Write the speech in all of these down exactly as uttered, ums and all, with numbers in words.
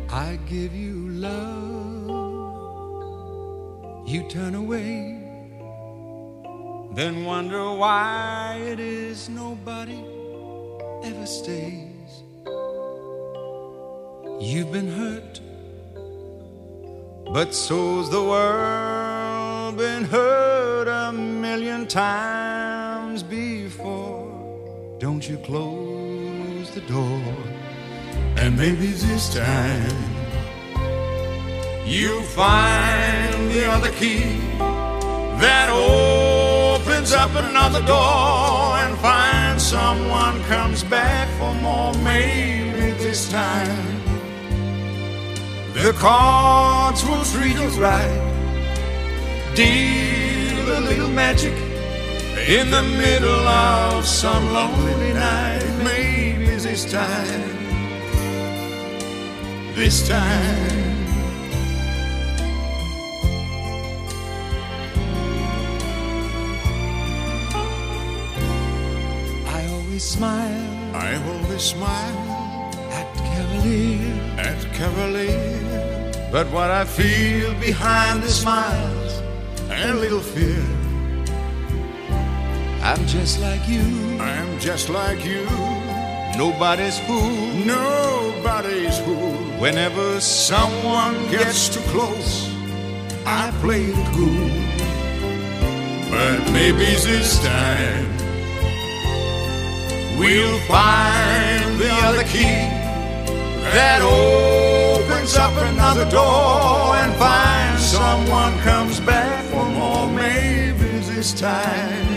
I give you love, you turn away, then wonder why it is nobody ever stays. You've been hurt, but so's the world been hurt a million times before. Don't you close the door, and maybe this time you'll find the other key that opens up another door, and find someone comes back for more. Maybe this time the cards will treat you right, deal a little magic in the middle of some lonely night. Maybe this time, this time I always smile, I always smile at Cavalier, at Cavalier, but what I feel behind the smiles and a little fear. I'm just like you, I'm just like you, nobody's fool, nobody's fool. Whenever someone gets too close, I play it cool. But maybe this time we'll find the other key that opens up another door, and find someone comes back for more. Maybe this time,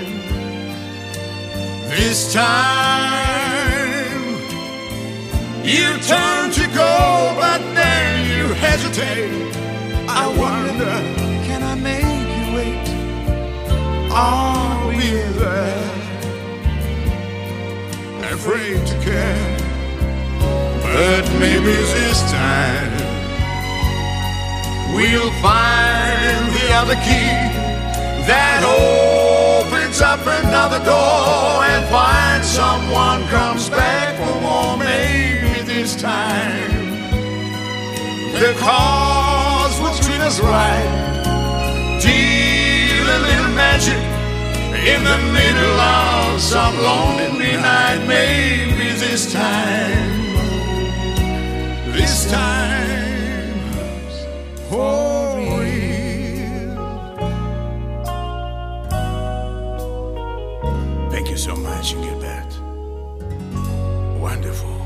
this time you turn to go, but then you hesitate. I wonder, can I make you wait? Are we there? afraid to care. But maybe this time we'll find the other key that opens up another door, and find someone comes back for more. Maybe this time the cause will treat us right, deal a little magic in the middle of some lonely night. Maybe this time, this time for real. Thank you so much, Engelbert. Wonderful.